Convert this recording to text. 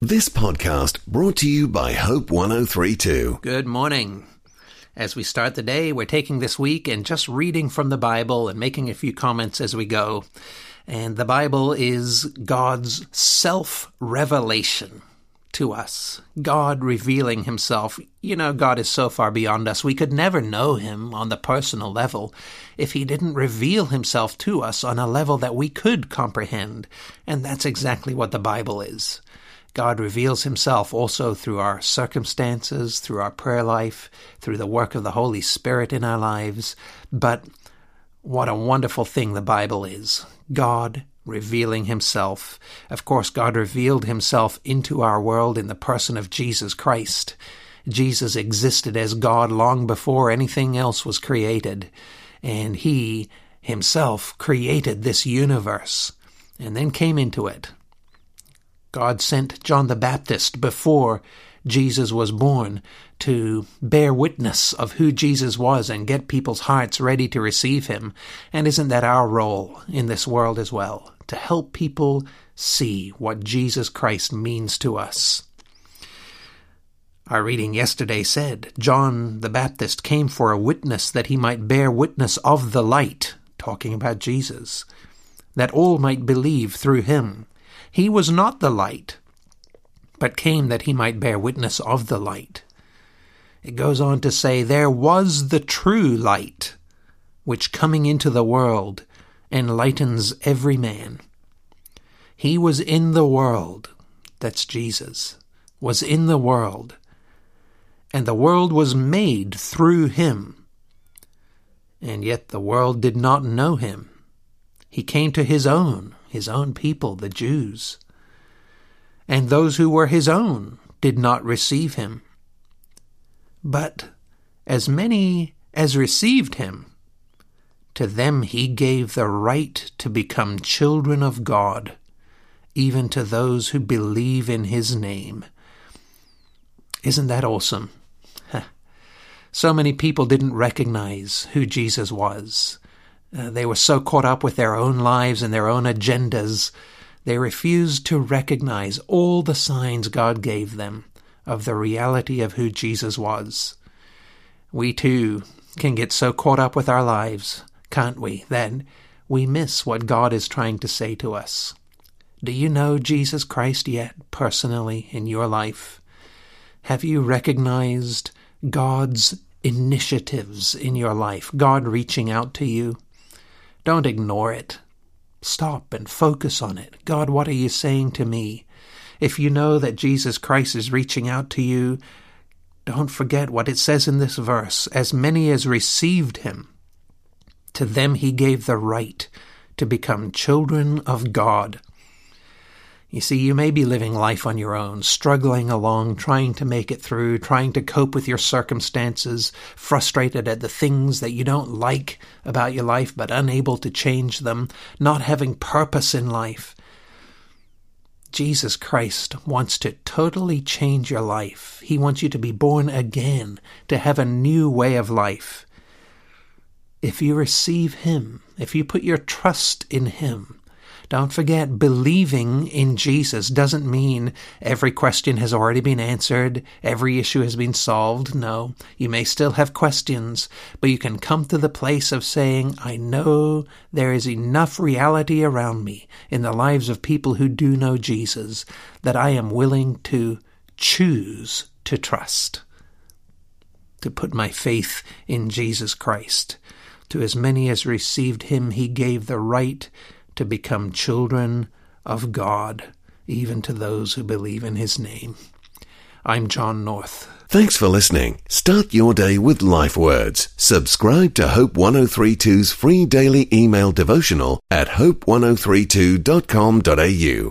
This podcast brought to you by Hope 1032. Good morning. As we start the day, we're taking this week and just reading from the Bible and making a few comments as we go. And the Bible is God's self-revelation to us. God revealing himself. You know, God is so far beyond us. We could never know him on the personal level if he didn't reveal himself to us on a level that we could comprehend. And that's exactly what the Bible is. God reveals himself also through our circumstances, through our prayer life, through the work of the Holy Spirit in our lives. But what a wonderful thing the Bible is. God revealing himself. Of course, God revealed himself into our world in the person of Jesus Christ. Jesus existed as God long before anything else was created. And he himself created this universe and then came into it. God sent John the Baptist before Jesus was born to bear witness of who Jesus was and get people's hearts ready to receive him. And isn't that our role in this world as well? To help people see what Jesus Christ means to us. Our reading yesterday said, John the Baptist came for a witness that he might bear witness of the light, talking about Jesus, that all might believe through him. He was not the light, but came that he might bear witness of the light. It goes on to say, there was the true light, which coming into the world enlightens every man. He was in the world, that's Jesus, was in the world, and the world was made through him, and yet the world did not know him. He came to his own people, the Jews. And those who were his own did not receive him. But as many as received him, to them he gave the right to become children of God, even to those who believe in his name. Isn't that awesome? So many people didn't recognize who Jesus was. They were so caught up with their own lives and their own agendas, they refused to recognize all the signs God gave them of the reality of who Jesus was. We too can get so caught up with our lives, can't we, that we miss what God is trying to say to us. Do you know Jesus Christ yet, personally, in your life? Have you recognized God's initiatives in your life, God reaching out to you? Don't ignore it. Stop and focus on it. God, what are you saying to me? If you know that Jesus Christ is reaching out to you, don't forget what it says in this verse. As many as received him, to them he gave the right to become children of God. You see, you may be living life on your own, struggling along, trying to make it through, trying to cope with your circumstances, frustrated at the things that you don't like about your life, but unable to change them, not having purpose in life. Jesus Christ wants to totally change your life. He wants you to be born again, to have a new way of life. If you receive him, if you put your trust in him, don't forget, believing in Jesus doesn't mean every question has already been answered, every issue has been solved. No, you may still have questions, but you can come to the place of saying, I know there is enough reality around me in the lives of people who do know Jesus that I am willing to choose to trust, to put my faith in Jesus Christ. To as many as received him, he gave the right to become children of God, even to those who believe in his name. I'm John North. Thanks for listening. Start your day with Life Words. Subscribe to Hope 1032's free daily email devotional at hope1032.com.au.